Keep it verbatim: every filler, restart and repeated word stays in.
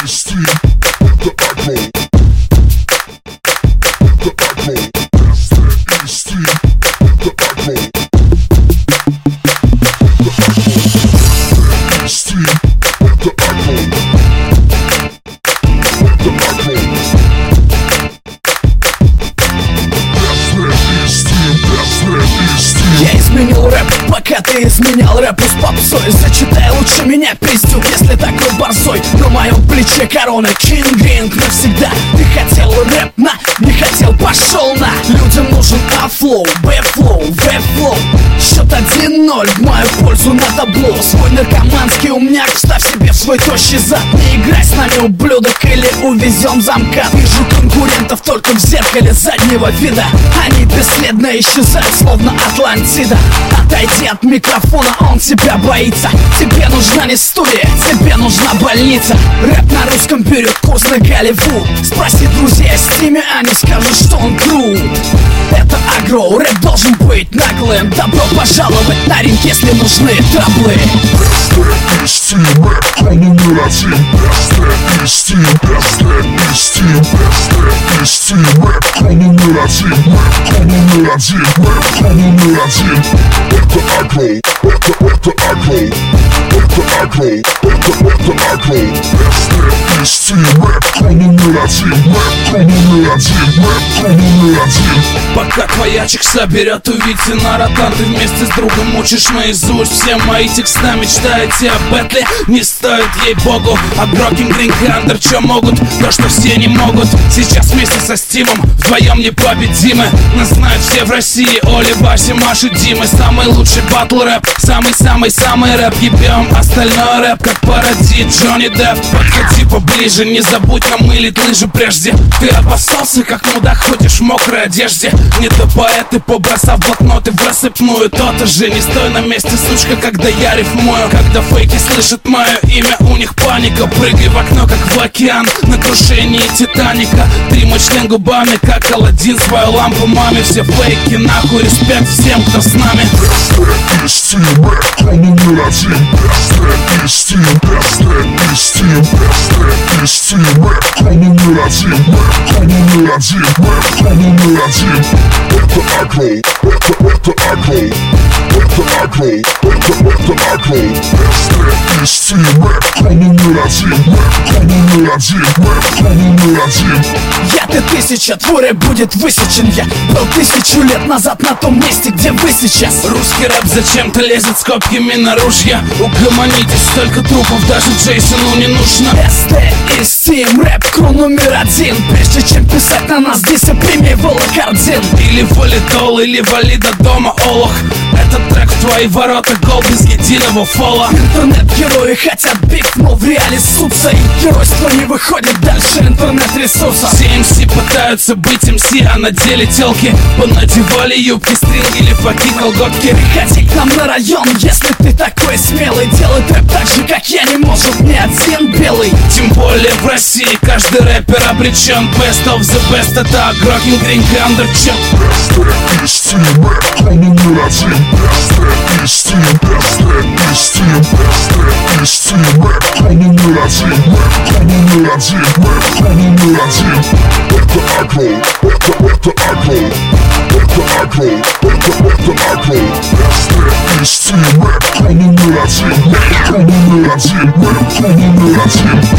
Я изменил рэп, пока ты изменял рэп с попсой. Зачитай лучше меня, пиздюк, если такой борзой. На моем плече корона, кинг-ринг навсегда. Ты хотел рэп, на, не хотел, пошел на. Людям нужен А-флоу, Б-флоу, В-флоу. Счет один ноль в мою пользу на табло. Свой наркоманский умняк вставь себе в свой тощий зад. Не играй с нами, ублюдок, или увезем замка. Вижу конкурентов только в зеркале заднего вида. Они бесследно исчезают, словно Атлантида. Отойди от микрофона, он тебя боится. Тебе нужна не студия, тебе нужна больница. Рэп на русском берет курс на Голливуд. Спроси друзей о стиме, они скажут, что он крут. Это агро, рэп должен быть наглым. Добро пожаловать на ринг, если нужны траблы. Best Steam, рэп кто номер один. Best Steam, Best Steam, Best Steam, рэп кто номер один. Рэп кто номер один, рэп кто номер один. Это агро, это, это агро, это агро, это, это агро. Best Steam, рэп кто номер один. Рэп кто номер один, рэп кто номер один. Пока твоя чикса берет, увидите на ротан. Ты вместе с другом учишь наизусть все мои текста. Мечтаете о бэтле? Не стоит, ей-богу. А Грокинг, Гринг, Андер чё могут? То, что все не могут. Сейчас вместе со Стимом вдвоем непобедимы. Нас знают все в России: Оли, Вася, Маша, Дима. Самый лучший батл рэп, самый-самый-самый рэп. Ебем остальной рэп, как пародит Джонни Депп. Подходи поближе, не забудь намылить лыжи прежде. Ты обоссался, как мудак, ходишь в мокрой одежде. Не то поэты, побросав блокноты в рассыпную. То-то же, не стой на месте, сучка, когда я рифмую. Когда фейки слышат мое имя, у них паника. Прыгай в окно, как в океан, на крушении Титаника. Три мой член губами, как Аладдин, свою лампу маме. Все фейки, нахуй, респект всем, кто с нами. Best Steam, рэп кто номер один. Best Steam, Best Steam, Best Steam, рэп кто номер один. Рэп кто номер один, рэп кто номер один. Это агро, это, это агро, это агро, это, это агро. Best Steam, рэп кто номер один. Рэп кто номер один, рэп кто номер один. Я ты тысяча, твой рэп будет высечен. Я был тысячу лет назад на том месте, где вы сейчас. Русский рэп зачем-то лезет с копьями на ружья. Угомонитесь, столько трупов даже Джейсону не нужно. эс тэ и Steam, рэп кру номер один. Прежде чем писать на нас дисы, прими волокордин. Или валидол, или вали до дома, олух. Этот трек в твои ворота, гол без единого фола. Интернет-герои хотят биф, но в реале ссутся. И геройство не выходит дальше интернет-ресурса. Все эм си пытаются быть эм си, а на деле телки понадевали юбки, стринги или факи, колготки. Приходи к нам на район, если ты такой смелый. Делай рэп так же, как я, не может ни один белый. Тем более в России каждый рэпер обречен. Best of the best, это Грокинг, Гринг, Андер чё? Best Steam, рэп кто номер один. Best Steam, Best Steam, Best Steam, рэп кто номер один. Рэп кто номер один, рэп кто номер один. Это агро, это, это агро, это агро, это, это агро. Best Steam, рэп кто номер один. Рэп кто номер один, рэп кто номер один.